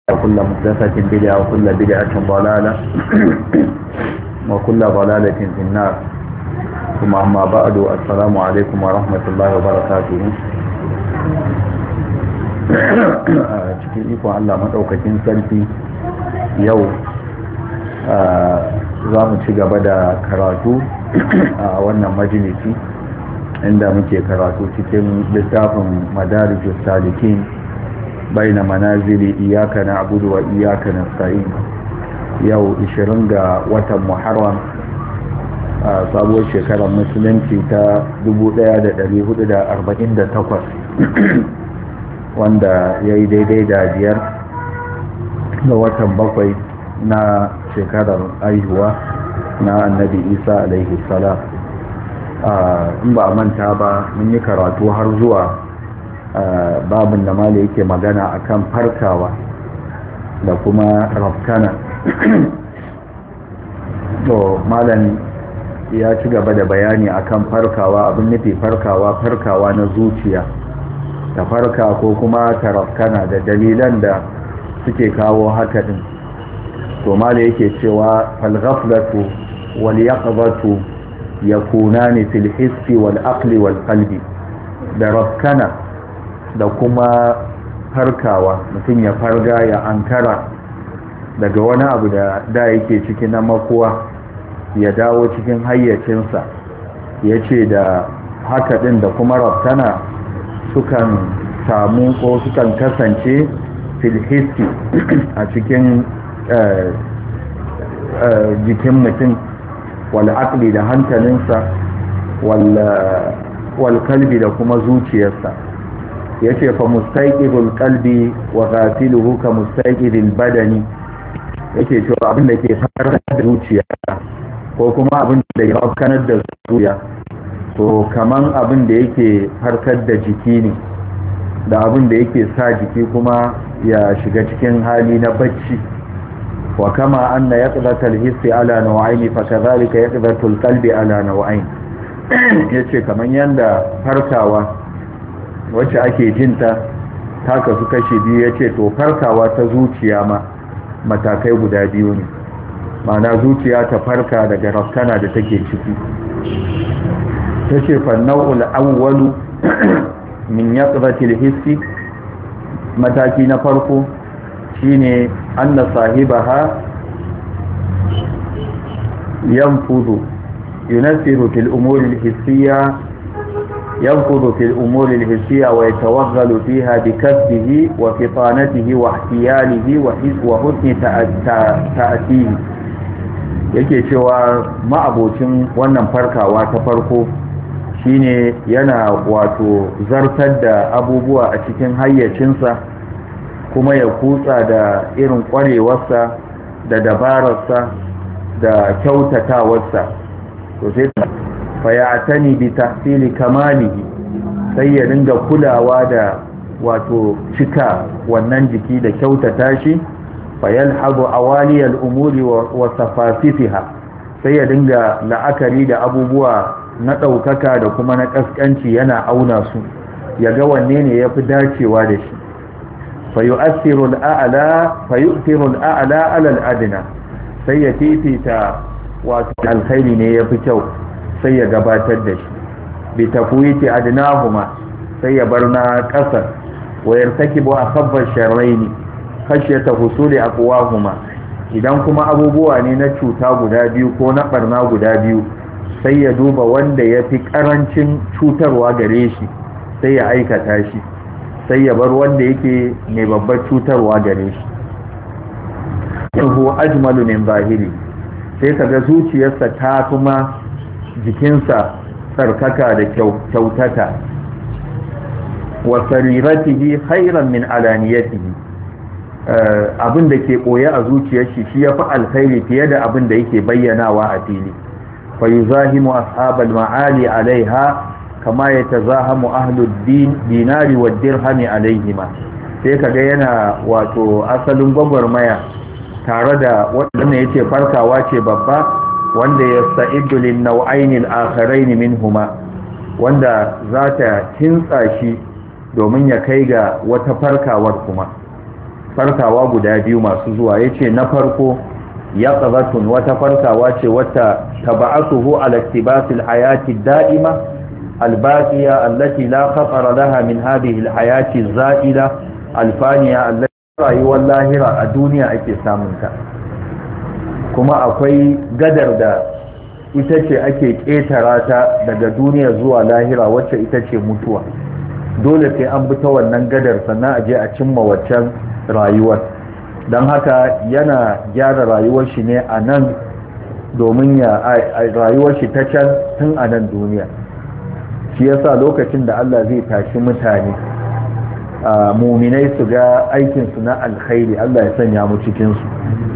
وكل محدثة بدعة وكل بدعة ضلالة وكل ضلالة في النار. ثم أما بعد، السلام عليكم ورحمة الله وبركاته. cikin ikon Allah maɗaukakin sarki yau za mu ci gaba da karatu a wannan majalisi inda muke karatu cikin littafin madarijus salikin baina manazili iyaka na'budu wa iyaka nasta'in. Yau 20 ga watan Muharram a sabuwar shekarar musulunci ta 1448 wanda ya yi daidai da 5 ga watan 7 na shekarar aihuwa na annabi Isa alaihi salam. In ba a manta ba, mun yi karatu har zuwa babin da mala yake magana akan farkawa da kuma rafkana. To malam ya ci gaba da bayani akan farkawa, abin nufi farkawa na zuciya ta farka ko kuma ta rafkana da dalilan da suke kawo haka din. To mala yake cewa falghaflatu wal yaqzatu yakunani fil hissi wal aqli wal qalbi. Da rafkana da kuma farkawa, mutum ya farga ya ankara daga wani abu da yake ciki na makuwa ya dawo cikin hayyacinsa. Ya ce da haka ɗin da kuma rafkana sukan samu ko sukan kasance filhisti a cikin jikin mutum, wal aqli da hankalinsa, wal kalbi da kuma zuciyarsa. yace fa mustaqidul qalbi wa ghatiluhu ka mustaqidil badani. yake cewa abin da ke farkar da zuciya ko kuma abin da ya afkanar da zuciya, to kaman abin da yake farkar da jiki ne, da abin da yake sa jiki kuma ya shiga cikin hali na bacci. wa kama anna yaqdatul hissi ala naw'ain fa kadhalika yaqdatul qalbi ala naw'ain. yace kaman yanda farkawa wacce ake jinta ta kasu kashi biyu. ya ce to farkawa ta zuciya ma matakai guda biyu ne, ma'ana zuciya ta farka daga rafkana da take ciki. ta ce fannau'ul awwalu min yaqzatil hissi, mataki na farko shine anna sahibaha yanfudu yunasiru fil umuri al-hissiyya ينفذ في الأمور الحسية ويتوغل فيها بكسبه وفطانته واحتياله وحسن تأتيه. yake cewa ma'abocin wannan farkawa ta farko shine yana wato zartar da abubuwa a cikin hayyacinsa, kuma ya kutsa da irin kwarewarsa da dabararsa da kyautatawarsa. to sai fayatani bi tahsili kamalihi, sai ya dinga kulawa da wato cika wannan jiki da kyautata shi. fayalhabu awaliyal umuri wa safasifiha, sai ya dinga la'akari da abubuwa na ɗaukaka da kuma na ƙasƙanci, yana auna su ya ga wanne ne yafi dacewa da shi. fayu'thiru al-a'la ala al-adna, sai ya fifita wato alkhairi ne yafi kyau sai ya gabatar da shi. bi tafwiti adnahuma, sai ya bar na ƙasa. wa yartakibu akhabba sharraini khashyata husuli aqwahuma, idan kuma abubuwa ne na cuta guda biyu ko na barna guda biyu, sai ya duba wanda yafi karancin cutarwa gare shi sai ya aikata shi, sai ya bar wanda yake mai babbar cutarwa gare shi. huwa ajmalu min zahiri, sai kaga zuciyarsa ta kuma jikinsa tsarkaka da kyautata. wa sariratihi khairan min alaniyatihi, abin da ke koya a zuciyar shi yafi alkhairi fiye da abin da yake bayyanawa a fili. fa yuzahimu ashabal ma'ali alaiha kama yatazahamu ahlud dinari wad dirhami alaihima. sai kaga yana wato asalin gwagwarmaya tare da wanda yace farkawa ce babba, wanda ya sa'idu lin nau'ainil akharain minhuma, wanda za ta kintsa shi domin ya kai ga wata farkawar kuma. farkawa guda biyu masu zuwa. Yace na farko yaqzatun, wata farkawa ce wata tab'atuhu ala iktibasil hayati da'ima albaqiya allati la khatara laha min hadhihi alhayati az-za'ila alfaniya allati rayuwar lahira a duniya ake samun ta, kuma akwai gadar da ita ce ake ƙetara ta daga duniya zuwa lahira, wacce ita ce mutuwa. Dole sai an bi ta wannan gadar sannan a je a cimma waccan rayuwar. don haka yana gyara rayuwar shi ne a nan domin ya rayuwar shi ta can tun a nan duniya. Shi yasa lokacin da Allah zai tashi mutane muminai su ga aikinsu na alkhairi, Allah ya sanya mu cikinsu,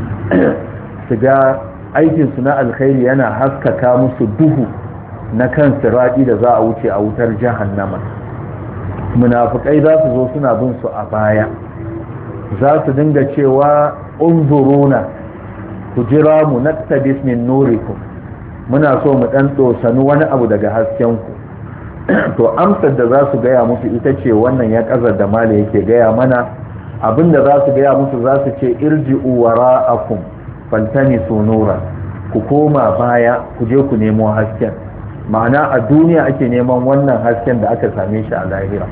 su ga aikinsu na alkhairi yana haskaka musu duhu na kan siradi da za a wuce a wutar jahannama. Munafikai za su zo suna bin su a baya, za su dinga cewa unzuruna, ku jira mu naktabis min nurikum, muna so mu dan tsosani wani abu daga haskenku. To amsar da za su gaya musu ita ce wannan ya kazar da mala yake gaya mana. Abinda za su gaya musu za su ce irji'u wara'akum faltamisu nura, ku koma baya ku je ku nemo hasken. Ma'ana a duniya ake neman wannan hasken da aka same shi a lahira,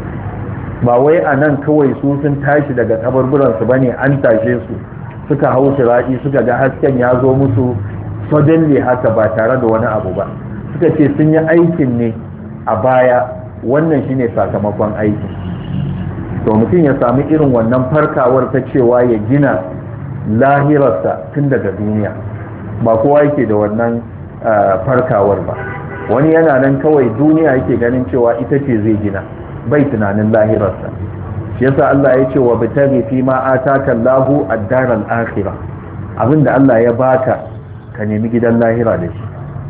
ba wai a nan kawai su sun tashi daga kaburburansu ba ne, an tashe su suka hau shiraɗi suka ga hasken ya zo musu suddenly haka ba tare da wani abu ba. Suka ce sun yi aikin ne a baya, wannan shine sakamakon aikin. To mutum ya sami irin wannan farkawar ta cewa ya gina lahirarsa tun daga duniya, ba kowa yake da wannan farkawar ba. Wani yana nan kawai duniya yake ganin cewa ita ce zai gina, bai tunanin lahirarsa. Shi yasa Allah ya ce wa bitaghi fi ma ataka Allahu ad-dar al-akhirah, abinda Allah ya baka ka nemi gidan lahira da shi.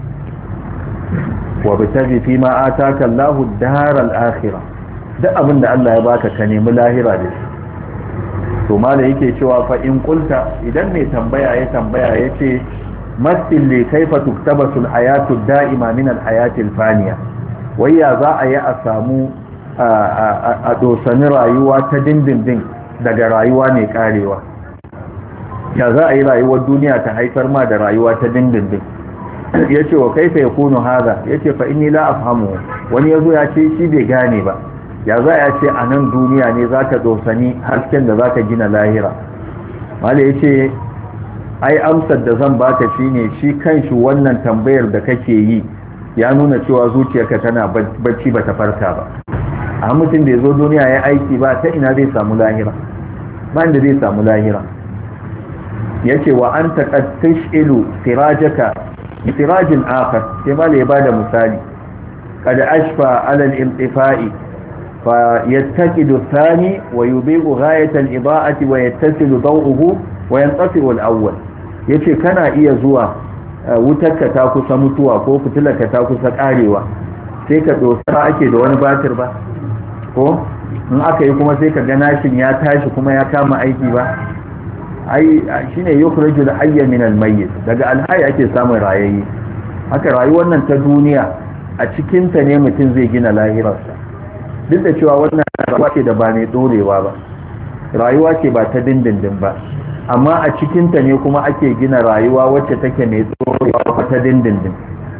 Wa bitaghi fi ma ataka Allahu ad-dar al-akhirah, duk abinda Allah ya baka ka nemi lahira da shi. To mala yake cewa fa in qulta, idan mai tambaya ya tambaya yace masil li kaifa tuktabasu al-hayatu ad-da'ima min al-hayati al-faniya, wayya za a yi a samu a dosani rayuwa ta dindindin daga rayuwa mai karewa. Ya za a yi rayuwar duniya ta haifar ma da rayuwa ta dindindin? Ya ce wa kaifa ya kunu haza, ya ce fa inni la afhamu. Wani ya zo ya ce shi bai gane ba, ya za a ce a nan duniya ne za ka dosani hasken da za ka gina lahira. Mala ya ce ai amsar da zan baka shine shi kanshi wannan tambayar da kake yi ya nuna cewa zuciyarka tana bacci bata farka ba. A mutum da ya zo duniya ya aiki ba, ta ina zai samu lahira? Ba inda zai samu lahira. Ya ce wa an taƙattish ilu sirajaka sirajin akar, sai ma ya ba da misali. Kada ashfa alal imtifa'i fa yattaqidu thani wa yubiqu ghayatan iba'ati wa yattasilu daw'uhu wa yantafi'u al-awwal. Yace kana iya zuwa wutarka ta kusa mutuwa ko fitilarka ta kusa karewa, sai ka dosa ake da wani batir ba, ko in aka yi kuma sai ka ga nashin ya tashi kuma ya kama aiki ba. Ai shine yukhriju al-hayya min al-mayyit, daga al-hayy ake samun rayayye. Haka rayuwar nan ta duniya a cikin ta ne mutum zai gina lahirarsa. Duk da cewa wannan rayuwa ce da ba mai dorewa ba, rayuwa ce ba ta dindindin ba, amma a cikin ta ne kuma ake gina rayuwa wacce take mai dorewa ba ta dindindin.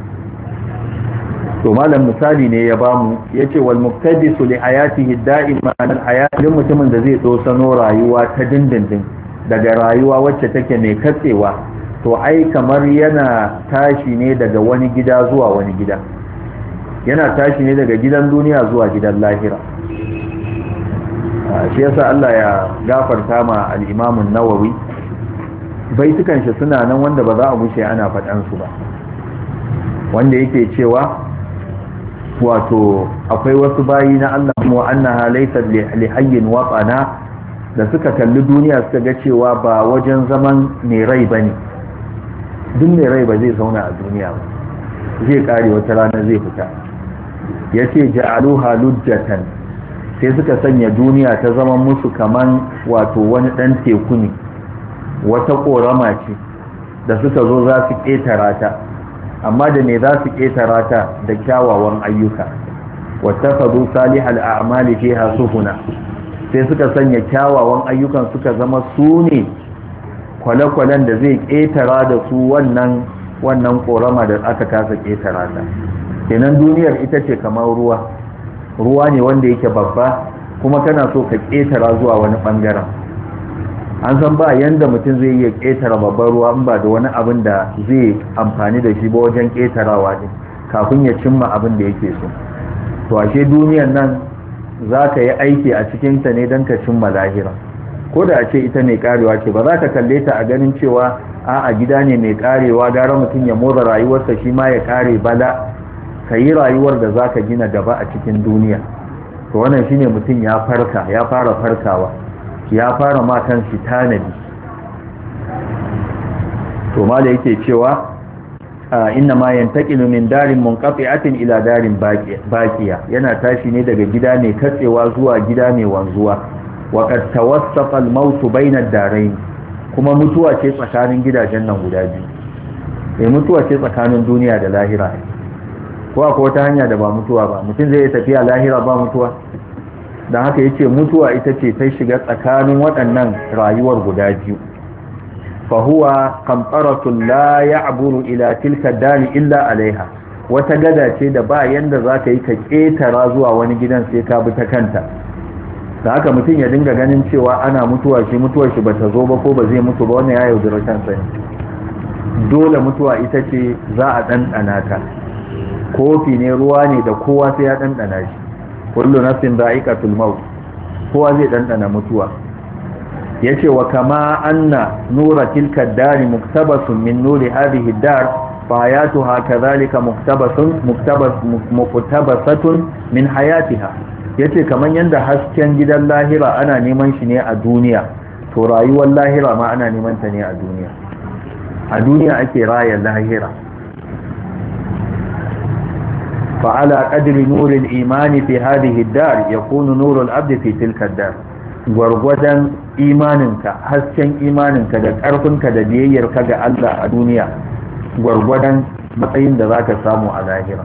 To malam misali ne ya bamu, yace wal muqtadisu li hayatihi da'ima al hayat, mutumin da zai dosano rayuwa ta dindindin daga rayuwa wacce take mai katsewa, to ai kamar yana tashi ne daga wani gida zuwa wani gida, yana tashi ne daga gidan duniya zuwa gidan lahira. Shi yasa Allah ya gafarta ma al-Imam an-Nawawi, baitukan shi suna nan wanda ba za a bushe ana faɗan su ba, wanda yake cewa wato akwai wasu bayi na Allah mu annaha laysa li hayyin watana, da suka kalli duniya suka ga cewa ba wajen zaman mai rai bane. Duk mai rai ba zai zauna a duniya ba, zai kare wata rana zai fita. Yace ja'aluha lujjatan, sai suka sanya duniya ta zama musu kaman wato wani dan teku ne, wata korama ce da suka zo za su ketara ta. Amma da me za su ketara ta? Da kyawawan ayyuka. wattafadu salihal a'mali fiha sufuna, sai suka sanya kyawawan ayyukan suka zama su ne kwale-kwalen da zai ƙetara da su wannan ƙorama da aka kasa ƙetara ta. Kenan duniyar ita ce kamar ruwa ne wanda yake babba, kuma kana so ka ƙetara zuwa wani ɓangaren. An san ba yanda mutum zai iya ƙetara babban ruwa in ba da wani abin da zai amfani da shi ba wajen ƙetarawa ne kafin ya cimma abin da yake so. To ashe duniyar nan za ka yi aiki a cikinta ne don ka cimma lahira, ko da a ce ita mai karewa ce ba za ka kalle ta a ganin cewa a gida ne mai karewa gara mutum ya mora rayuwarsa shi ma ya kare bala. Ka yi rayuwar da za ka gina gaba a cikin duniya. To wannan shine mutum ya fara farkawa, ya fara ma kan shi tanadi. to ma da yake cewa inna ma yantaqilu min darin munqati'atin ila darin baqiya, yana tashi ne daga gida mai katsewa zuwa gida mai wanzuwa. wa qad tawassaqa al-maut bayna ad-darain, kuma mutuwa ce tsakanin gidajen nan guda biyu. Mutuwa ce tsakanin duniya da lahira. ko akwai wata hanya da ba mutuwa ba? Mutum zai tafiya lahira ba mutuwa? dan haka yace mutuwa ita ce ta shiga tsakanin waɗannan rayuwar guda biyu. fahuwa qamtaratun la ya'buru ila tilka dari illa alaiha, wata gada ce da ba yanda zaka yi ka ketara zuwa wani gidan sai ka bi ta kanta. da haka mutum ya dinga ganin cewa ana mutuwar shi bata zo ba ko ba zai mutu ba, wannan ya yaudara kansa ne. dole mutuwa ita ce za a ɗanɗana ta. kofi ne, ruwa ne da kowa sai ya ɗanɗana shi. kullu nafsin dha'iqatul maut, kowa zai ɗanɗana mutuwa. yace wa kama anna nura tilka ad-dar muktabasun min nuri hadhihi ad-dar fa hayatuha kadhalika muktabasatun min hayatiha. yace kaman yanda hasken gidan lahira ana neman shi ne a duniya, to rayuwar lahira ma ana neman ta ne a duniya. a duniya ake raya lahira. fa ala qadri nuril imani fi hadhihi ad-dar yakunu nurul abdi fi tilka ad-dar. gwargwadon imaninka, hasken imaninka da ƙarfinka da biyayyarka ga Allah a duniya, gwargwadon matsayin da za ka samu a lahira.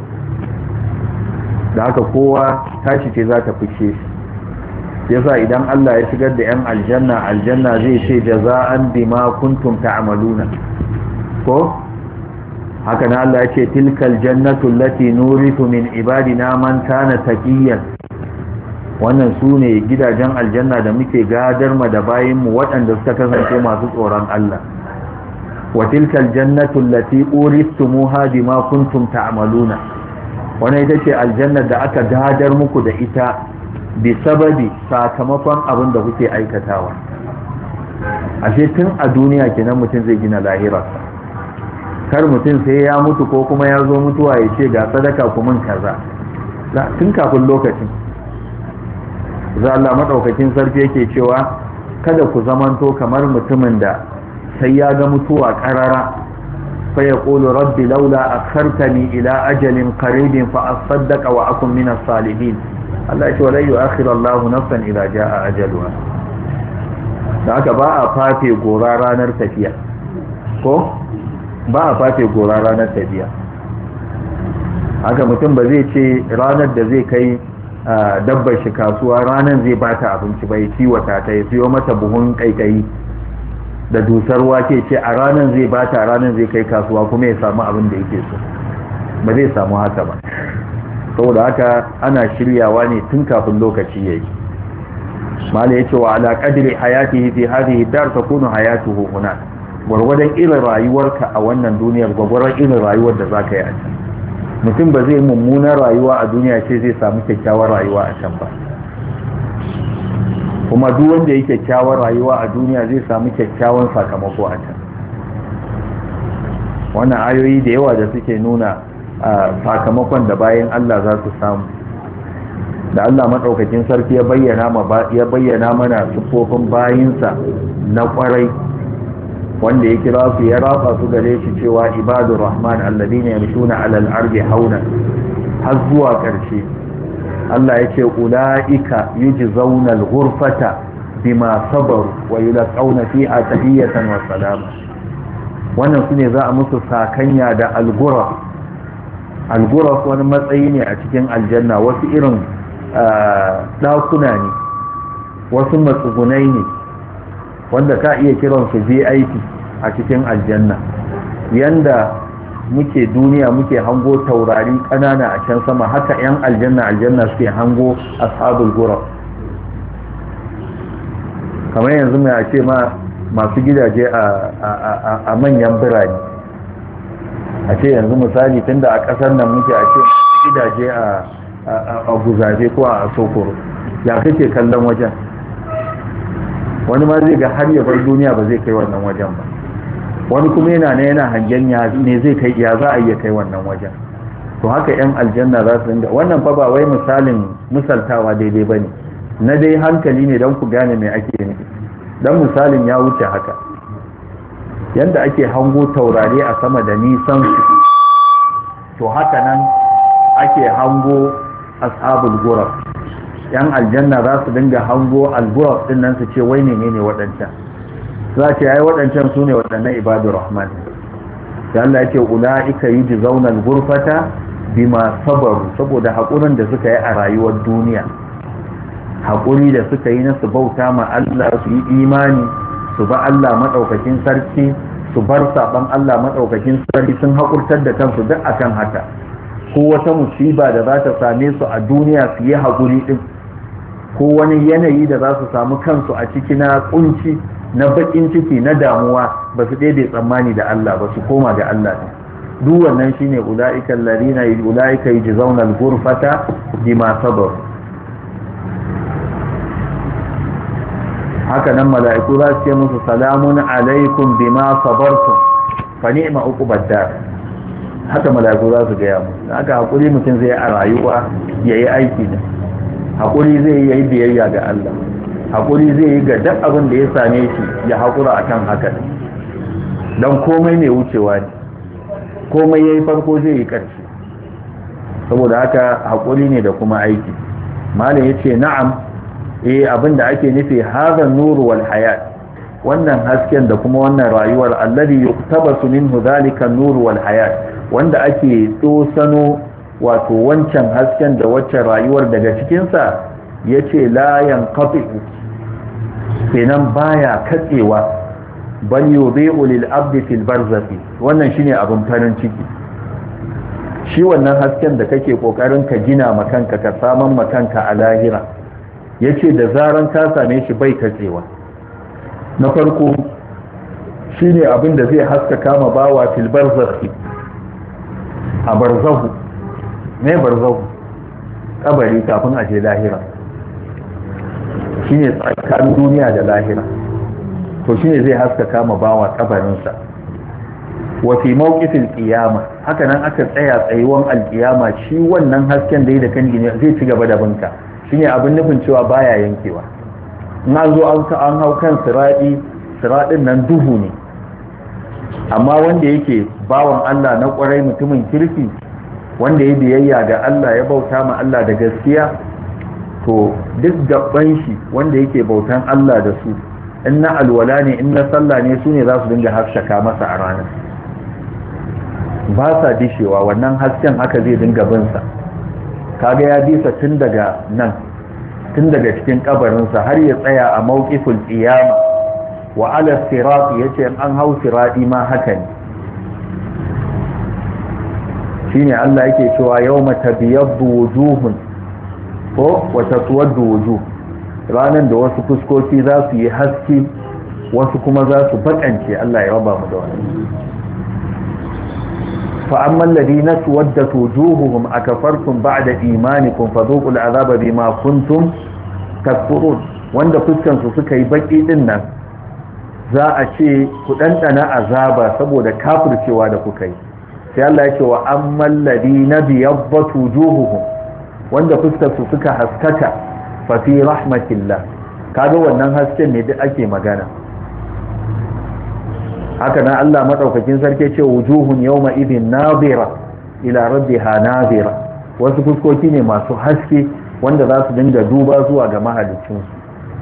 da haka kowa tashi ce za ta fushe shi. yasa idan Allah ya shigar da 'yan aljanna zai ce jaza'an bima kuntum ta'maluna, ko haka na Allah ya ce tilkal jannatu allati nuritu min ibadina man kana taqiyan. wannan su ne gidajen aljanna da muke gadar ma da bayinmu waɗanda suka kasance masu tsoron Allah. wa tilkal jannatu allati uristumuha bima kuntum ta'maluna, wannan ita ce aljannar da aka gadar muku da ita bi sababi sakamakon abin da kuke aikatawa. ashe tun a duniya kenan mutum zai gina lahirarsa. kar mutum sai ya mutu ko kuma ya zo mutuwa ya ce ga sadaka ku mun kaza, tun kafin lokacin. za Allah madaukakin sarki yake cewa kada ku zamanto kamar mutumin da sai ya ga mutuwa karara fa yaqulu rabbi laula akhartani ila ajalin qaribin fa asaddaqa wa akun min as-salihin. Allah ya ce wala yu'akhiru Allahu nafsan idza jaa ajaluha. da haka ba a fafe gora ranar tafiya, ko ba a fafe gora ranar tafiya. haka mutum ba zai ce ranar da zai kai dabbar shi kasuwa ranar zai bata abinci bai kiwata ta ya siyo mata buhun kaikayi da dusar wake, ce a ranar zai bata, ranar zai kai kasuwa kuma ya samu abin da yake so. ba zai samu haka ba. saboda haka ana shiryawa ne tun kafin lokaci yayi. mala yace wa ala qadri hayatihi fi hadhihi dar takunu hayatuhu huna, gwargwadon irin rayuwarka a wannan duniyar gwargwadon irin rayuwar da zaka yi a can. mutum ba zai mummunar rayuwa a duniya ce zai samu kyakkyawar rayuwa a can ba, kuma duk wanda yake kyakkyawar rayuwa a duniya zai samu kyakkyawan sakamako a can. wannan ayoyi da yawa da suke nuna sakamakon da bayan Allah za su samu, da Allah madaukakin sarki ya bayyana mana sifofin bayinsa na kwarai, wanda ya kira su ya rafa su gare shi cewa ibadur rahman alladhina yamshuna alal ardi hauna, har zuwa karshe. Allah ya ce ulaika yujzauna al-ghurfata bima sabaru wa yulqauna fiha tahiyatan wa salama. wannan sune za a musu sakanya da al-ghuraf. al-ghuraf wani matsayi ne a cikin aljanna, wasu irin dakuna ne wasu matsugunai ne wanda ka iya kiransu VIP a cikin aljanna. Yanda muke duniya muke hango taurari ƙanana a can sama, haka 'yan aljanna suke hango ashabul ghuraf. kamar yanzu mai ce masu gidaje a manyan birane, a ce yanzu misali tunda a ƙasar nan muke a ce masu gidaje a guzaje ko a sokoro, ya kake kallon wajen? Wani ma zai ga har ya bar duniya ba zai kai wannan wajen ba, wani kuma yana hangen ya ne zai kai, ya za a iya kai wannan wajen. To haka 'yan aljanna za su dinga, wannan fa ba wai misaltawa daidai ba ne, na dai hankali ne don ku gane mai ake nufi, don misalin ya wuce haka. Yanda ake hango taurari a sama da nisan su, to haka nan ake hango ashabul ghuraf. 'Yan aljanna za su dinga hango al-ghuraf din nan su ce wai menene waɗancan, za ce ai waɗancan su ne waɗannan ibadur rahman. sai Allah ya ce ula'ika yujzauna al-ghurfata bima sabaru, saboda haƙurin da suka yi a rayuwar duniya, haƙuri da suka yi na su bauta ma Allah, su yi imani, su ba Allah maɗaukakin sarki, su bar saɓan Allah maɗaukakin sarki, sun haƙurtar da kansu duk akan haka. Ko wata musiba da za ta same su a duniya su yi haƙuri ɗin, ko wani yanayi da za su samu kansu a ciki na ƙunci, na baƙin ciki, na damuwa, ba su ɗaya tsammani da Allah ba, su koma ga Allah ɗin. Duk wannan shine ula'ika alladhina ula'ika yujzauna al-ghurfata bima sabaru. Haka nan mala'iku za su ce musu salamun alaikum bima sabartum fa ni'ma uqubad dar. Haka mala'iku za su gaya musu. Haka hakuri mutum zai a rayuwa yayi aiki da hakuri, zai yi biyayya ga Allah, hakuri zai yi ga duk abin da ya same shi ya hakura akan haka. Dan komai ne wucewa ne, komai yayi farko zai yi ƙarshe. Saboda haka hakuri ne da kuma aiki. Malam yace na'am, abinda ake nufi hadha nuru wal hayat, wannan hasken da kuma wannan rayuwar, alladhi yuktabasu minhu dhalika nuru wal hayat, wanda ake tsosano wato wancan hasken da waccan rayuwar daga cikin sa, yace la yanqati, kenan baya katsewa, bal yudhi'u lil abdi fil barzakhi. Wannan shine abin farin ciki, shi wannan hasken da kake kokarin ka gina makanka, ka saman makanka a lahira, yace da zaran ka same shi bai katsewa. Na farko shine abin da zai haskaka ma bawa fil barzakhi, a barzahu. Me barzahu? Kabari kafin a je lahira, shine tsakanin duniya da lahira. To shine zai haskaka ma bawa kabarinsa. Wa fi mawqifil qiyama, haka nan aka tsaya tsayuwan alqiyama, shi wannan hasken da kan gine zai ci gaba da binka, shine abin nufin cewa baya yankewa. In an zo an hau kan siradin nan duhu ne, amma wanda yake bawan Allah na kwarai, mutumin kirki, wanda ya biyayya ga Allah, ya bauta ma Allah da gaskiya, to duk gaban shi wanda yake bautan Allah da su, in na alwala ne, in na sallah ne, su ne za su dinga haskaka masa a ranar, ba sa dishewa. wannan hasken haka zai dinga binsa. Kaga ya bisa tun daga nan, tun daga cikin kabarinsa har ya tsaya a mawqiful qiyama. Wa ala sirat, yace an hau sirati ma haka ne. Shine Allah yake cewa yawma tabyaddu wujuhun ko wa taswaddu wujuh, ranan da wasu fuskoki za su yi haske, wasu kuma za su bakance. Allah ya raba mu da wannan. fa amma alladhina tawaddat wujuhuhum akafartum ba'da imanikum fadhuqul azaba bima kuntum takfurun, wanda fuskan su suka yi baki din nan, za a ce ku dandana azaba saboda kafircewa da kuka yi. sai Allah ya ce wa ammal ladina biyaddat wujuhuhum, wanda fuskar su suka haskaka, fa fi rahmatillah. kaga wannan hasken ne duk ake magana. haka nan Allah madaukakin sarki ce wujuhun yawma idhin nadira ila rabbiha nadira, wasu fuskoki ne masu haske wanda za su dinga duba zuwa ga mahaliccin su.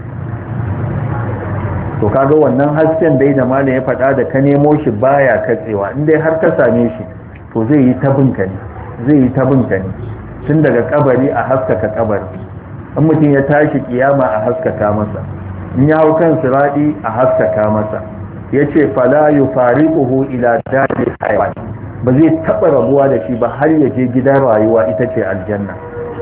to kaga wannan hasken dai da malam ya faɗa da ka nemo shi baya katsewa, in dai har ka same shi to zai yi ta binka ne, tun daga kabari a haskaka kabari, in mutum ya tashi kiyama a haskaka masa, in ya hau kan siradi a haskaka masa. yace fala yufariquhu ila daril hayawan, ba zai taba rabuwa da shi ba har ya je gidan rayuwa ita ce aljanna.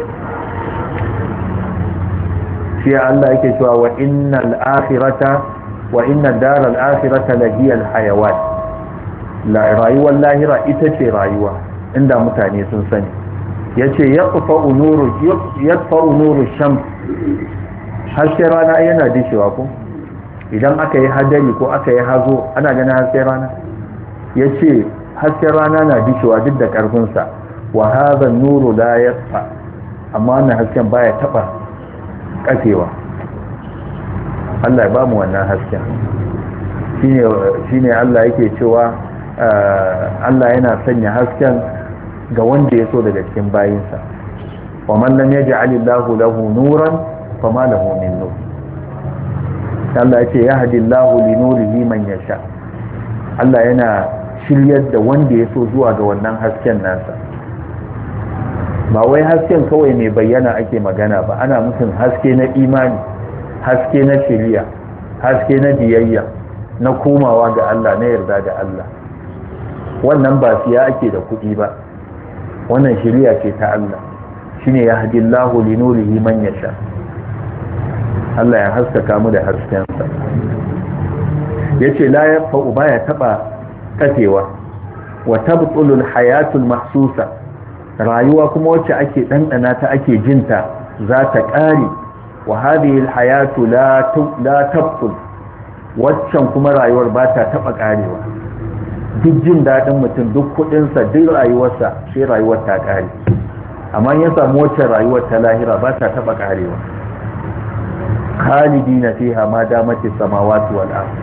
shi Allah yake cewa wa innal akhirata wa inna daral akhirata la hiya al hayawan, la rayuwar lahira ita ce rayuwa inda mutane sun sani. yace yaqfa'u nuru shams, hasken rana yana dishewa ko idan aka yi hadari ko aka yi hazo ana ganin hasken rana. yace hasken rana na dishewa duk da karfinsa, wa hadha nuru la yasfa, amma wannan hasken baya taba kafewa. Allah ya ba mu wannan hasken. shine Allah yake cewa Allah yana sanya hasken ga wanda ya so daga cikin bayinsa. wa man lam yaj'alillahu lahu nuran fama lahu min nur. Allah yace yahdillahu li nurihi man yasha. Allah yana shiryar da wanda ya so zuwa ga wannan hasken nasa. ba wai hasken kawai mai bayyana ake magana ba, ana mutum haske na imani, haske na shiriya, haske na biyayya, na komawa ga Allah, na yarda da Allah. wannan ba siya ake da kuɗi ba, wannan shiriya ce ta Allah. shine yahdillahu li nurihi man yasha. Allah ya haskaka mu da haskensa. yace la yafa'u, baya taba kafewa. wa tabtulul hayatul mahsusa, rayuwa kuma wacce ake dandana ta ake jinta za ta kare. wa hadhihi alhayatu la tabtul, waccan kuma rayuwar ba ta taba karewa. duk jin dadin mutum, duk kudin sa, duk rayuwarsa, sai rayuwar ta kare. amma ya samu wacce rayuwar ta lahira ba ta taba karewa. khalidina fiha ma damati samawati wal ard,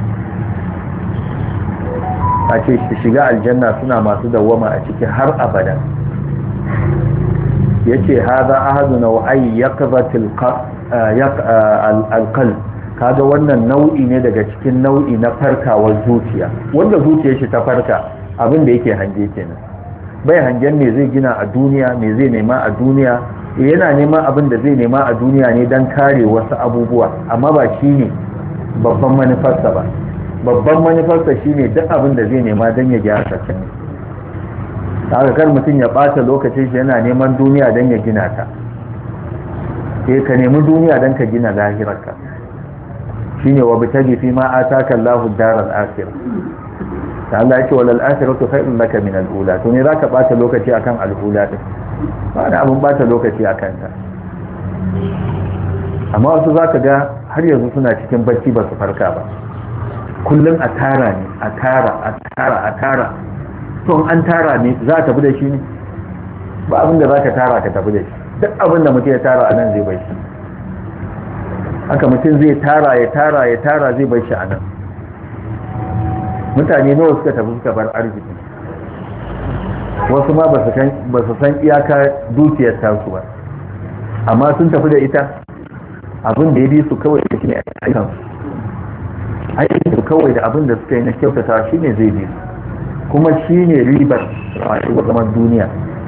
a ce shiga aljanna suna masu dawwama a ciki har abada. yace hada ahadu nau'ai yaqzatil alqalb, kaga wannan nau'i ne daga cikin nau'i na farkawar zuciya. wanda zuciyar shi ta farka, abin da yake hange kenan. bai hangen me zai gina a duniya, me zai nema a duniya. yana neman abin da zai nema a duniya ne don kare wasu abubuwa, amma ba shi ne babban manufarsa ba. babban manufarsa shi ne duk abin da zai nema don ya gyara sassan. haka kar mutum ya ɓata lokacin shi yana neman duniya don ya gina ta. ka nemi duniya don ka gina lahirarka. shi ne wa bitagi fi ma ataka Allahu daral akhirah. ta Allah ya ce walal akhiratu khairun laka min al-ula. to ne zaka ɓata lokaci akan al-ula din? ba da abin bata lokaci a kanta. amma wasu za ka ga har yanzu suna cikin bacci ba su farka ba. kullum a tara ne, a tara. to an tara ne za a tafi da shi ne? ba abin da za ka tara ka tafi da shi. duk abin da mutum ya tara a nan zai bai shi. haka mutum zai tara zai bai shi a nan. mutane nawa suka tafi suka bar arziki? wasu ma ba su san iyaka dukiyar tasu ba, amma sun tafi da ita. abin da ya bi su kawai da shi ne aikinsu kawai da abin da suka yi na kyautata shi ne zai bi su, kuma shi ne ribar rayuwar zaman duniya.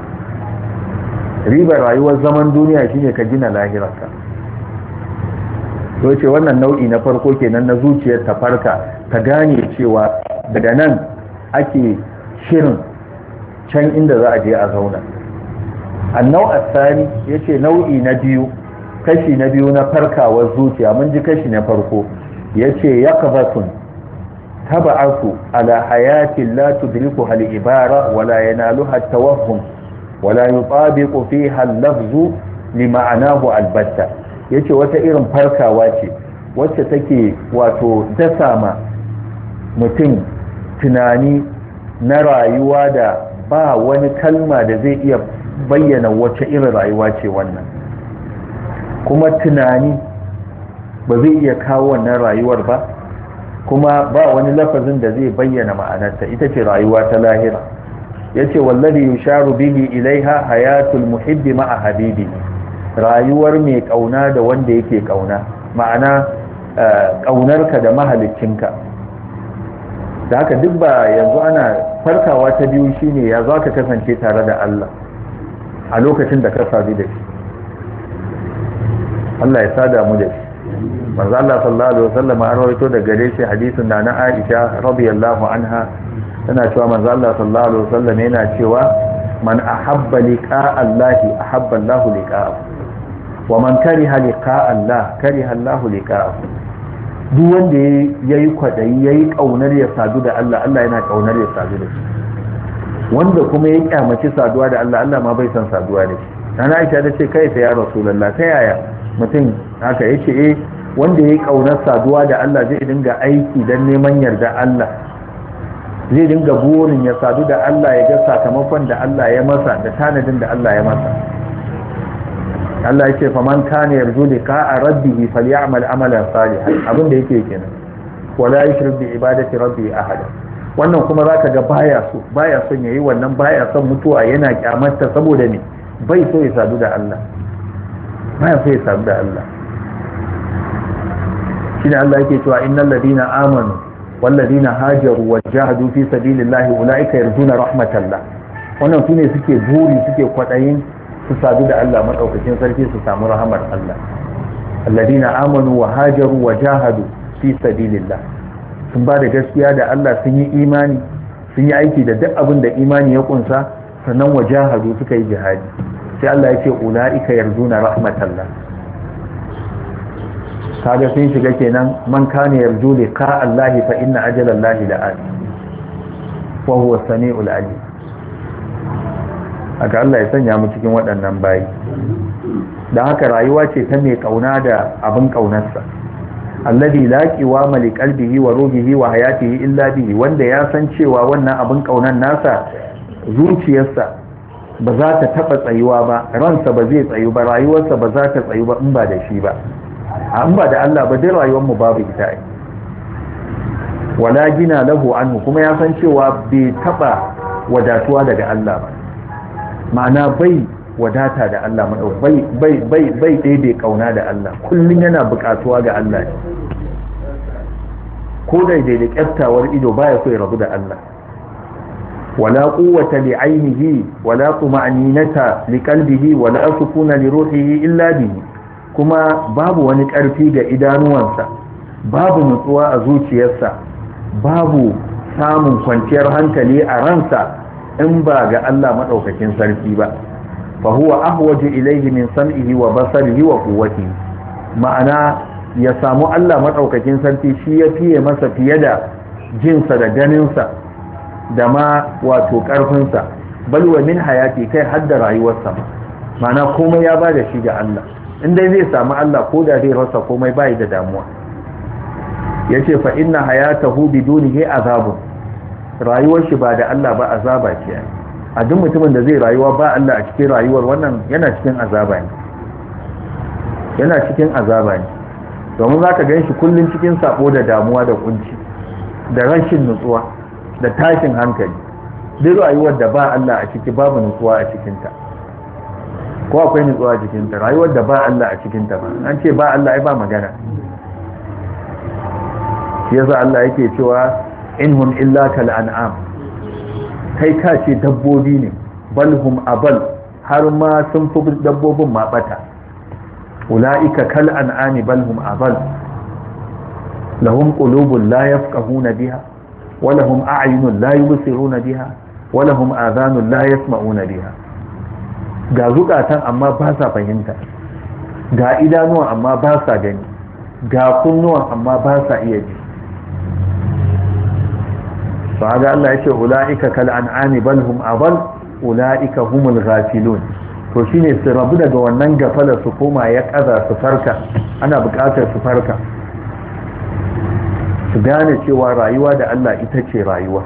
ribar rayuwar zaman duniya shi ne ka gina lahirarka. to ce wannan nau'i na farko kenan na zuciyar ta farka, ta gane cewa daga nan ake shirin can inda za a je a zauna. annau asani yace nau'i na biyu, kashi na biyu na farkawar zuciya. mun ji kashi na farko yace yaqbatun tab'atu ala hayatin la tudriku hal ibara wala yanaluha tawahhum wala yutabiqu fiha al-lafzu li ma'anahu albatta. yace wata irin farkawa ce wacce take wato dasa ma mutum tunani na rayuwa da ba wani kalma da zai iya bayyana wacce irin rayuwa ce wannan, kuma tunani ba zai iya kawo wannan rayuwar ba, kuma ba wani lafazin da zai bayyana ma'anarta. ita ce rayuwa ta lahira. yace wallahi yusharu bihi ilaiha hayatul muhibbi ma'a habibi, rayuwar mai kauna da wanda yake kauna, ma'ana kaunarka da mahaliccinka. da haka duk ba yanzu ana farkawa ta biyu shine ya za ka kasance tare da Allah a lokacin da ka sadu da shi. Allah ya sada mu da shi. Manzo Allah sallallahu alaihi wasallam an rawaito da gare shi hadisin da na Aisha radiyallahu anha tana cewa manzo Allah sallallahu alaihi wasallam yana cewa man ahabba liqa'a Allah ahabba Allah liqa'ahu wa man kariha liqa'a Allah kariha Allah liqa'ahu. Duk wanda yayi kwadayi yayi kaunar ya sadu da Allah, Allah yana kaunar ya sadu da shi. Wanda kuma ya kyamaci saduwa da Allah, Allah ma bai san saduwa da shi. Nana Aisha ta ce kai fa ya Rasulullah, ta yaya mutum haka yace wanda yayi kaunar saduwa da Allah zai dinga aiki dan neman yarda Allah, zai dinga burin ya sadu da Allah, ya ga sakamakon da Allah ya masa da tanadin da Allah ya masa. Allah yake faman kana yarju liqa'a rabbih falyamal amalan salihan, abin da yake kenan, wala yushrik bi ibadati rabbih ahada. Wannan kuma zaka ga baya son yayi wannan, baya son mutuwa, yana kyamarta saboda me bai so ya sadu da Allah, baya so ya sadu da Allah. Shine Allah yake cewa innal ladina amanu wal ladina hajaru wajahadu fi sabilillahi ulaika yarjuna rahmatallah. Wannan sune suke buri, suke kwadayin su sadu da Allah madaukakin sarki, su samu rahamar Allah. Alladina amanu wa hajaru wa jahadu fi sabilillah, sun ba da gaskiya da Allah, sun yi imani, sun yi aiki da duk abin da imani ya kunsa, sannan wa jahadu suka yi jihadi. Sai Allah ya ce ulaika yarjuna rahmatallah. Kaga sun shiga kenan man kana yarju liqa Allah fa inna ajalallahi la'at wa huwa as-sami'ul alim. Haka Allah ya sanya mu cikin waɗannan bayi. Dan haka rayuwa ce ta mai kauna da abin kaunarsa, alladhi la qiwama li qalbihi wa ruhihi wa hayatihi illa bihi, wanda ya san cewa wannan abin kaunar nasa, zuciyarsa ba za ta taba tsayuwa ba, ransa ba zai tsayu ba, rayuwarsa ba za ta tsayu ba in ba da shi ba. In ba da Allah ba dai rayuwar mu babu ita ai. Wala gina lahu anhu, kuma ya san cewa bai taba wadatuwa daga Allah ba, ma'ana bai wadata da Allah, bai daidai kauna da Allah, kullum yana bukatuwa ga Allah ne. Ko daidai da kyaftawar ido baya so ya rabu da Allah. wala quwwata li ainihi wala tuma'ninata li qalbihi wala sukuna li ruhihi illa bihi, kuma babu wani karfi ga idanuwansa, babu nutsuwa a zuciyarsa, babu samun kwanciyar hankali a ransa in ba ga Allah madaukakin sarki ba. fa huwa ahwaju ilayhi min sam'ihi wa basarihi wa quwwatihi, ma'ana ya samu Allah madaukakin sarki shi ya fiye masa fiye da jinsa da ganinsa da ma wato karfinsa, bal wa min hayati, kai hadda rayuwarsa, ma'ana komai ya bada shi ga Allah. in dai zai samu Allah ko da zai rasa komai bai da damuwa. yace fa inna hayatahu bidunihi azabun, rayuwar shi ba da Allah ba azaba ce. a duk mutumin da zai rayuwa ba Allah a cikin rayuwar, wannan yana cikin azaba ne, yana cikin azaba ne. domin zaka gan shi kullun cikin sabo da damuwa da kunci da rashin nutsuwa da tashin hankali. duk rayuwar da ba Allah a ciki babu nutsuwa a cikinta, ko akwai nutsuwa a cikinta? rayuwar da ba Allah a cikinta ba, an ce ba Allah ai ba magana. shi yasa Allah yake cewa inhum illa kal an'am, kai ka ce dabbobi ne, balhum abal, har ma sun fi dabbobin ma bata. ulaika kal an'ami balhum abal, lahum qulubun la yafqahuna biha wa lahum a'yunun la yubsiruna biha wa lahum adhanun la yasma'una biha. ga zukatan amma ba sa fahimta, ga idanuwan amma ba sa gani, ga kunnuwan amma ba sa iya ji. فهذا الله يقول أولئك كالأنعام بل هم أضل أولئك هم الغافلون. to shine su rabu daga wannan gafala su koma ya kaza su farka, ana buƙatar su farka su gane cewa rayuwa da Allah ita ce rayuwa.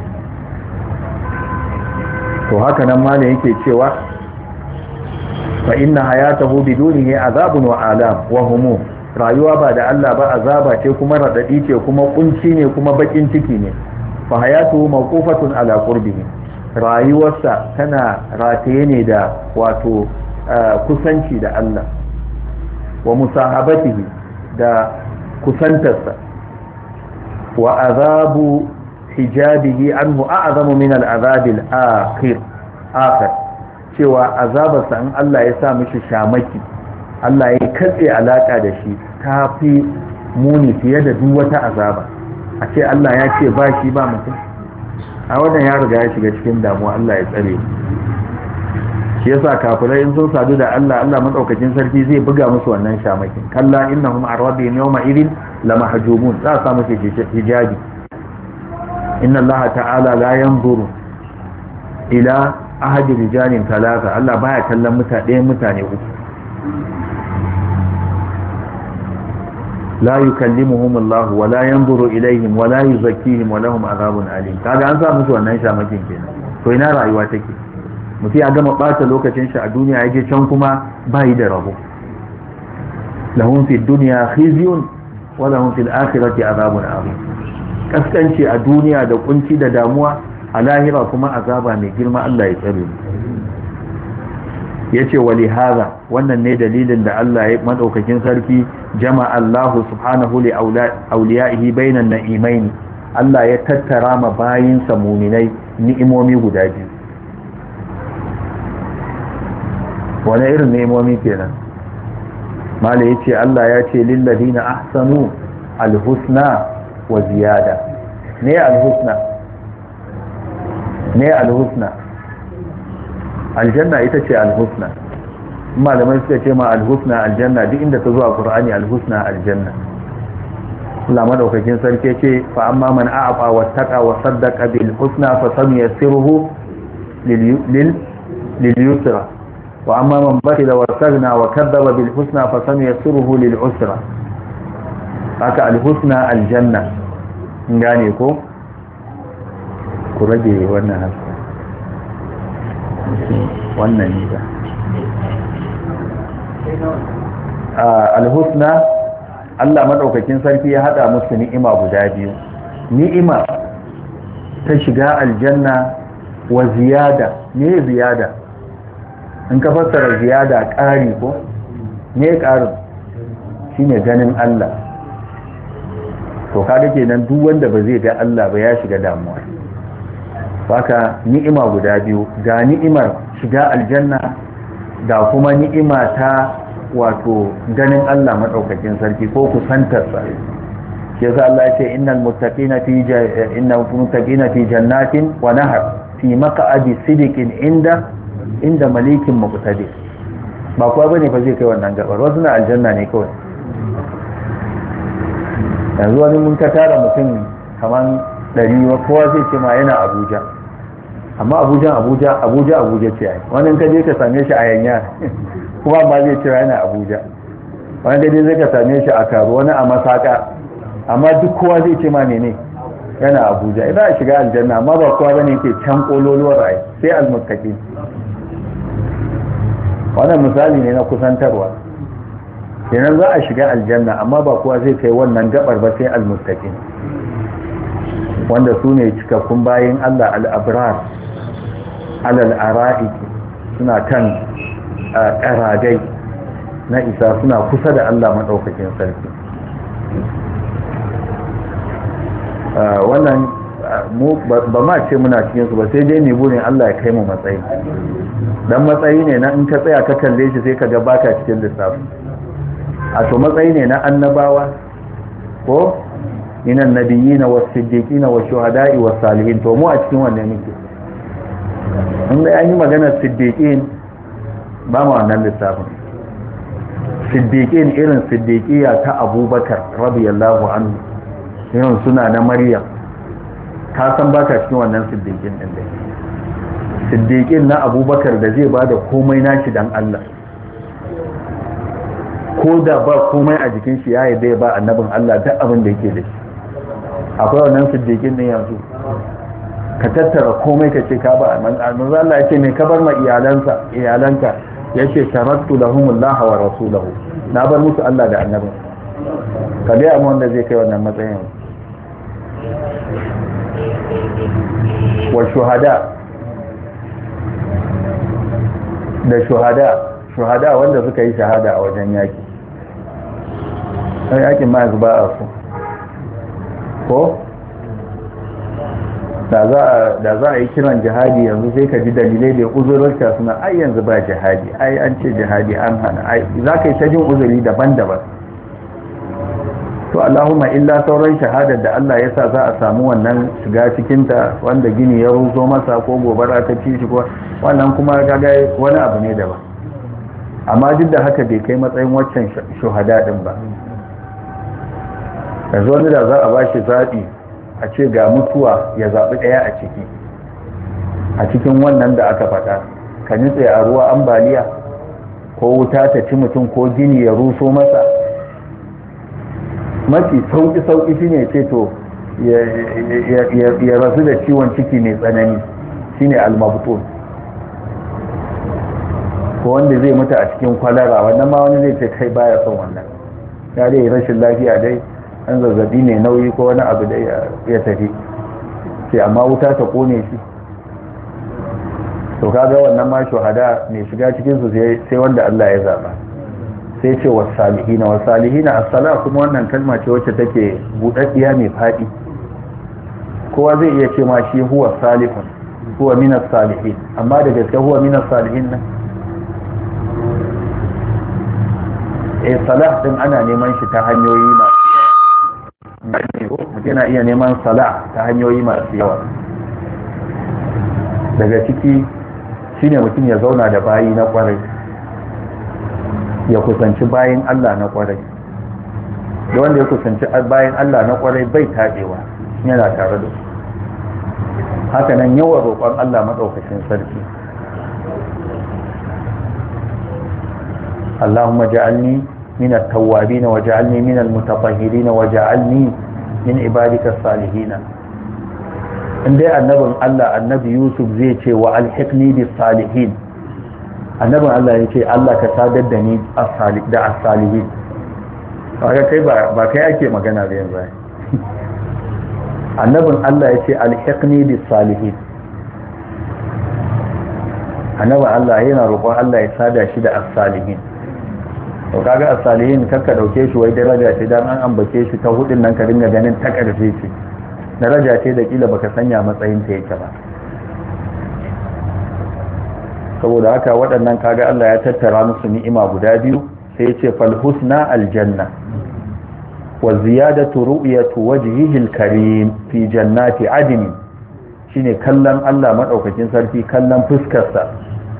to haka nan ma ne yake cewa fa inna hayatahu bidunihi azabun wa alam wa humum, rayuwa ba da Allah ba azaba ce kuma radadi ce kuma kunci ne kuma bakin ciki ne. fa hayatuhu mawqufatun ala qurbihi, rayuwarsa tana rataye ne da wato kusanci da Allah, wa musahabatihi da kusantarsa, wa azabu hijabihi anhu a'zamu min al-azab al-akhir, cewa azabarsa in Allah ya sa mishi shamaki Allah ya katse alaka da shi ta fi muni fiye da duk wata azaba. A ce Allah ya ce ba shi ba mutum, a wannan ya riga ya shiga cikin damuwa. Allah ya tsare. Shi yasa kafirai in sun sadu da Allah, Allah madaukakin sarki zai buga musu wannan shamakin. Kalla innahum an rabbihim yawma idin lamahjumun, za a samu hijabi. Inna Allah ta'ala la yanzuru ila ahadi rijalin talata, Allah baya kallon mutane uku. La yukallimuhum Allah wa la yanzuru ilaihim wa la yuzakkihim wa lahum adhabun alim. Kaga an sa musu wannan shamakin kenan. To ina rayuwa take? Mutum ya gama bata lokacin shi a duniya, yake can kuma bai da rabo. Lahum fid dunya khizyun wa lahum fil akhirati adhabun azim. Kaskanci a duniya da kunci da damuwa, a lahira kuma azaba mai girma. Allah ya tsare mu. Yace wali hadha, wannan ne dalilin da Allah ya madaukakin sarki jama'a Allah subhanahu li awliyaihi bainan na'imain. Allah ya tattara ma bayin sa mu'minai ni'imomi guda biyu. Wani irin ni'imomi kenan? Mala yace Allah ya ce lil ladina ahsanu al-husna wa ziyada. Ne al-husna? Ne al-husna? Aljanna ita ce al-husna. Malamai suka ce ma al-husna aljanna, duk inda ta zo a Qur'ani al-husna aljanna. Allah madaukakin sarki ce fa amma man a'ata wattaqa wa saddaqa bil husna fa sanuyassiruhu lil yusra wa amma man bakhila wa staghna wa kadzdzaba bil husna fa sanuyassiruhu lil usra. Haka al-husna aljanna. Ngane ko ku rage wannan haske wannan ne da al-husna. Allah madaukakin sarki ya hada musu ni'ima guda biyu, ni'ima ta shiga aljanna wa ziyada. Ne ziyada? in ka fassara ziyada ƙari ko ne ƙarin shine ganin Allah. to kaga kenan duk wanda ba zai ga Allah ba ya shiga damuwa. Haka ni'ima guda biyu, ga ni'imar shiga aljanna da kuma ni'ima ta wato ganin Allah madaukakin sarki ko kusantar sa. Yasa Allah ya ce innal muttaqina fi jannatin wa nahar fi maq'adi sidiqin inda malikin muqtadir. Ba kuwa bane fa zai kai wannan gabar, wasu na aljanna ne kawai. Yanzu wani mun ka tara mutum kaman 100, kowa zai ce ma yana Abuja, amma Abuja ce ai. Wani ka je ka same shi a Yanya kuma ba zai ce yana Abuja. Wani ka je zai ka same shi a Karo, wani a Masaka, amma duk kowa zai ce ma ne yana Abuja. Idan a shiga aljanna, amma ba kowa bane yake can kololuwar ai, sai almuttaqin. Wannan misali ne na kusantarwa. Kenan za a shiga aljanna, amma ba kowa zai kai wannan gabar ba sai almuttaqin, wanda su ne cikakkun bayin Allah al-abrar alal ara'iki, suna kan ƙaradai na isa, suna kusa da Allah maɗaukakin sarki. Wannan ba ma ce muna cikinsu ba, sai dai ne burin Allah ya kai mu matsayi. Dan matsayi ne na in ka tsaya ka kalle shi sai ka ga baka cikin lissafi. A to matsayi ne na annabawa ko minan nabiyina was-siddiqina wash-shuhada'i was-salihin. To mu a cikin wannan muke. In da an yi maganar siddiqin ba mu wannan lissafin. Siddiqin irin siddiqiya ta Abubakar radiyallahu anhu, irin suna na Maryam, ka san baka cikin wannan siddiqin din dai. Siddiqin na Abubakar da zai bada komai nashi dan Allah, ko da ba komai a jikin shi ya yarda ba annabin Allah duk abin da yake da shi. Akwai wannan siddiqin din yanzu, ka tattara komai ka ce ka ba manzo Allah yake mai kabar ma iyalanka yace tarattu lahumullaha wa rasuluhu, na bar musu Allah da annabin. Ka ga amma wanda zai kai wannan matsayin. Wa shuhada da shuhada wanda suka yi shahada a wajen yaki. Sai yakin ma yanzu ba a so ko da za a yi kiran jihadi yanzu sai ka ji dalilai da uzurarka suna ai yanzu ba jihadi, ai an ce jihadi an hana, ai za ka yi ta jin uzuri daban-daban. To Allahumma illa sauran shahadar da Allah ya sa za a samu wannan shiga cikinta, wanda gini ya ruso masa ko gobara ta ci shi ko wannan kuma kaga wani abu ne daban. Amma duk da haka bai kai matsayin waccan shuhada din ba. Yanzu wani da za a ba shi zaɓi a ce ga mutuwa ya zaɓi ɗaya a cikin wannan da aka faɗa, ka nutse a ruwa ambaliya ko wuta ta ci mutum ko gini ya ruso masa, mafi sauƙi shine ce to ya rasu da ciwon ciki mai tsanani shine al-mabtun, ko wanda zai mutu a cikin kwalara, wannan ma wani zai ce kai baya son wannan, ya dai rashin lafiya dai an zazzabi mai nauyi ko wani abu da ya tafi, sai amma wuta ta kone shi. To kaga wannan ma shuhada mai shiga cikin su sai wanda Allah ya zaba. Sai ce wasalihina as-sala, kuma wannan kalma ce wacce take budaddiya mai fadi, kowa zai iya ce ma shi huwa salihun, huwa min as-salihin, amma da gaske huwa min as-salihin nan salah din ana neman shi ta hanyoyi masu yana iya neman salah ta hanyoyi masu yawa. Daga ciki shine mutum ya zauna da bayi na kwarai, ya kusanci bayin Allah na kwarai, da wanda ya kusanci bayin Allah na kwarai bai taɗewa, yana tare da su. Haka nan yawan roƙon Allah maɗaukacin sarki, Allahumma ja'alni min at-tawwabin wa ja'alni min al-mutatahhirin wa ja'alni min ibadika as-salihin. Indai annabin Allah annabi Yusuf zai ce wa alhiqni bis salihin, annabin Allah ya ce Allah ka sadar da ni da as-salihin. Kai ba kai ake magana da yanzu. Annabin Allah ya ce alhiqni bis salihin, annabin Allah yana roƙon Allah ya sada shi da as-salihin. To kaga as-salihin kakka dauke shi wai daraja ce dan an ambace shi ta hudin nan ka dinga ganin ta karfe ce, daraja ce da kila baka sanya matsayin ta yake ba. Saboda haka waɗannan kaga Allah ya tattara musu ni'ima guda biyu, sai ya ce fal husna aljanna wa ziyadatu ru'yatu wajhihi al-karim fi jannati adn, shine kallon Allah madaukakin sarki, kallon fuskar sa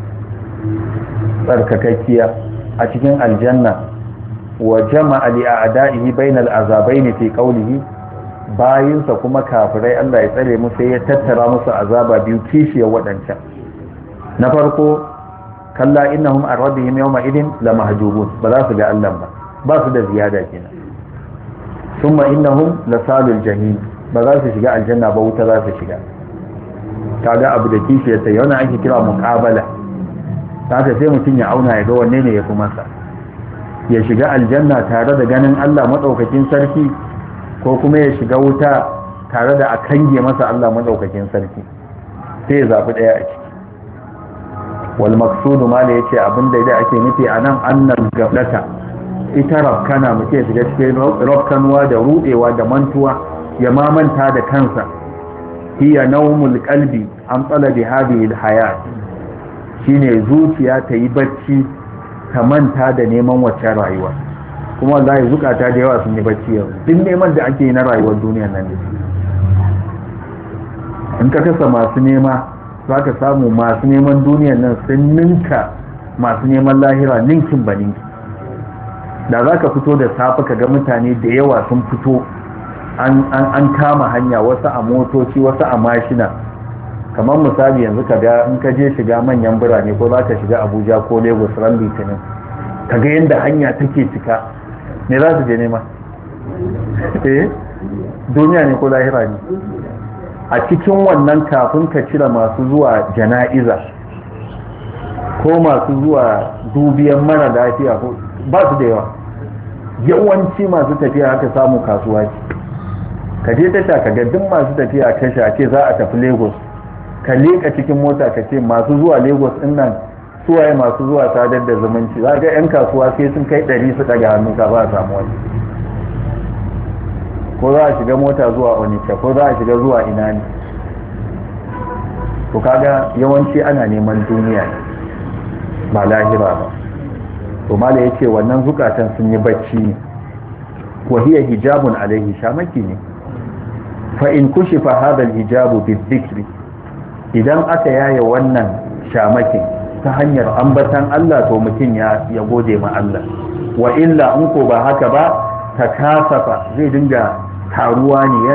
tsarkakakkiya a cikin aljanna. Wa jama'a li a'da'ihi bainal azabaini fi qawlihi, bayinsa kuma kafirai Allah ya tsare musu, ya tattara musu azaba biyu kishiyar waɗancan. Na farko, kalla innahum an rabbihim yawma idin la mahjubun, ba za su ga Allah ba su da ziyada kenan. Thumma innahum la salul jahim, ba za su shiga aljanna ba, wuta za su shiga. Kaga abu da kishiyar ta yana ake kira muqabala. Haka sai mutum ya auna ya ga wanne ne ya fi masa, ya shiga aljanna tare da ganin Allah madaukakin sarki, ko kuma ya shiga wuta tare da a kange masa Allah madaukakin sarki, sai ya zaɓi ɗaya a ciki. Wal maqsudu ma da yace abin da ake nufi anan annal gaflata, ita rafkana muke shiga cikin rafkanuwa da rudewa da mantuwa, ya mamanta da kansa, hiya nawmul qalbi an talabi hadhihi alhayat, shine zuciya ta yi bacci ta manta da neman wacce rayuwa. Kuma wallahi zukata da yawa sun yi bacci yanzu, duk neman da ake yi na rayuwar duniyar nan ne. In ka kasa masu nema, za ka samu masu neman duniyar nan sun ninka masu neman lahira ninkin ba ninki. Da za ka fito da safe ka ga mutane da yawa sun fito an kama hanya, wasu a motoci wasu a mashina. Kamar misali yanzu ka ga in ka je shiga manyan birane, ko za ka shiga Abuja ko Lagos ran Litinin, ka ga yadda hanya take cika, ne za su je nema? Duniya ne ko lahira ne? A cikin wannan kafin ka cire masu zuwa jana'iza ko masu zuwa dubiyan mara lafiya, ba su da yawa. Yawanci masu tafiya haka samu kasuwa ce. Ka je tasha ka ga duk masu tafiya tasha ce za a tafi Lagos, ka leƙa cikin mota ka ce masu zuwa Lagos ɗin nan suwaye masu zuwa sadar da zumunci, za ga 'yan kasuwa sai sun kai 100 su ɗaga hannu ka ba a samu wani. Ko za a shiga mota zuwa Onitsha, ko za a shiga zuwa ina ne, to kaga yawanci ana neman duniya ne ba lahira ba. to mala yace wannan zukatan sun yi bacci ne, wa hiya hijabun alaihi, shamaki ne. fa in kushifa hadha alhijabu bizikri, idan aka yaye wannan shamakin ta hanyar ambatan Allah to mutum ya gode ma Allah. wa illa in ko ba haka ba takasafa, zai dinga taruwa ne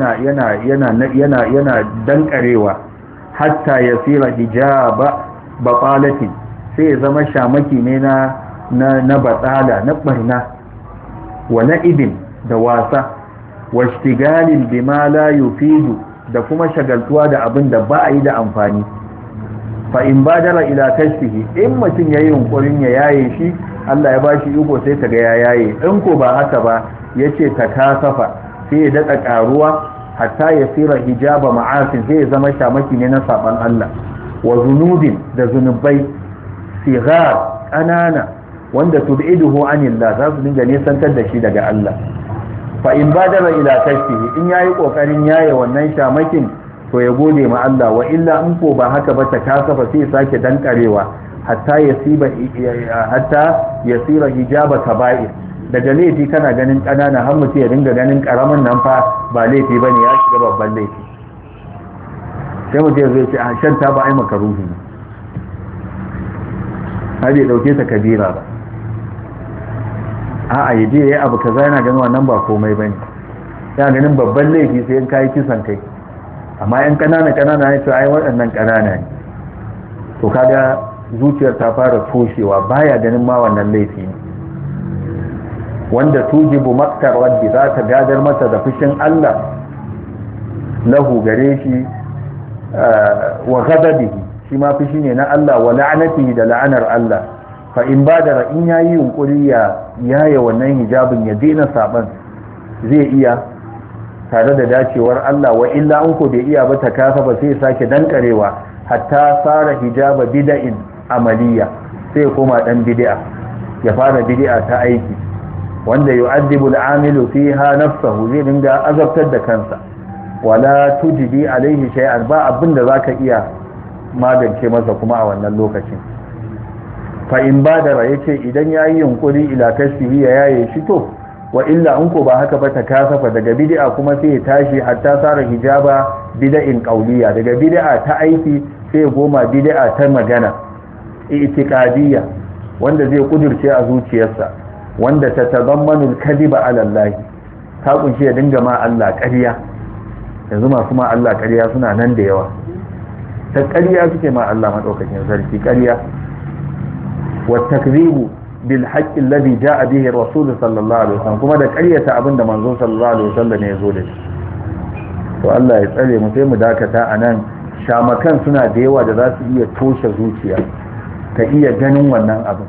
yana dankarewa, hatta yasira hijaba batalati, sai ya zama shamaki ne na batsala, na barna, wa na'ibin da wasa, wa ishtigalin bima la yufidu, da kuma shagaltuwa da abin da ba a yi da amfani. fa in badara ila kashfihi, in mutum yayi yunkurin ya yaye shi, Allah ya bashi iko sai kaga ya yaye. in ko ba haka ba yace takasafa, sai ya dada karuwa, hatta yasira hijaba ma'asin, sai ya zama shamaki ne na saban Allah, wa zunubin da zunubai sigar ƙanana, wanda tub'iduhu anillah, za su dinga nesantar da shi daga Allah. fa in badara ila kashfihi, in yayi kokarin yaye wannan shamakin to ya gode ma Allah. wa illa in ko ba haka ba ta kasafa, sai sake dankarewa, hatta yasira hijaba kaba'ir, daga laifi kana ganin ƙanana har mutum ya dinga ganin ƙaramin nan fa ba laifi bane, ya shiga babban laifi. sai mutum zai ce a shan ta ba ai makaruhi ne, har ya dauke ta kabira ba. a'a yaje yayi abu kaza yana ganin wannan ba komai bane, yana ganin babban laifi sai in kai kisan kai. amma yan kanana ne to ai waɗannan kanana ne. to kaga zuciyar ta fara toshewa, baya ganin ma wannan laifi ne, wanda tujibu maktar rabbi, za ta gadar masa da fushin Allah lahu gare shi, wa ghadabihi, shi ma fushi ne na Allah, wa la'anatihi da la'anar Allah. fa in badara, in yayi yunkuri ya yaye wannan hijabin, ya daina saban, zai iya tare da dacewar Allah. wa illa an ko bai iya ba ta kasa ba, sai sake dankarewa, hatta fara hijaba bid'in amaliya, sai ya koma dan bid'a, ya fara bid'a ta aiki, wanda yu'addibu al-amilu fiha nafsahu, zai dinga azabtar da kansa. wala tujidi alaihi shay'an, ba abinda zaka iya magance masa kuma a wannan lokacin. fa in badara, yace idan yayi yunkuri ila kashfihi ya yaye shi to, wa illa in ko ba haka ba ta kasafa, daga bid'a kuma sai ya tashi, hatta sara hijaba bid'in qawliya, daga bid'a ta aiki sai ya goma bid'a ta magana i'tiqadiyya, wanda zai kudurce a zuciyarsa, wanda ta tazammanu al-kadhiba ala Allah, ta kunshi ya dinga ma Allah ƙarya. yanzu masu ma Allah ƙarya suna nan da yawa, ta ƙarya suke ma Allah madaukakin sarki ƙarya. wa takzibu bil haqqi alladhi jaa bihi rasul sallallahu alaihi wasallam, kuma da ƙaryata abinda manzon sallallahu alaihi wasallam ya zo da shi. to Allah ya tsare mu, sai mu dakata anan. shamakan suna da yawa da za su iya toshe zuciya, ka iya ganin wannan abin.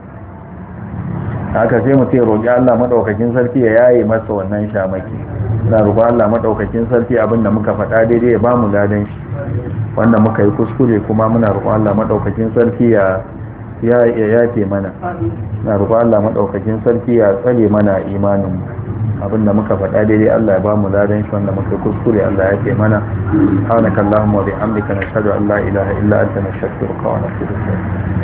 haka sai mu sai roƙi Allah madaukakin sarki ya yaye masa wannan shamaki. na roƙi Allah madaukakin sarki abinda muka faɗa daidai ya ba mu ladan shi, wanda muka yi kuskure kuma muna roƙi Allah madaukakin sarki ya yafe mana. na roƙi Allah madaukakin sarki ya tsare mana imanin mu. abinda muka faɗa daidai Allah ya ba mu ladan shi, wanda muka yi kuskure Allah ya yafe mana. subhanakallahumma wa bihamdika nashhadu an la ilaha illa anta nastaghfiruka wa natubu ilayk.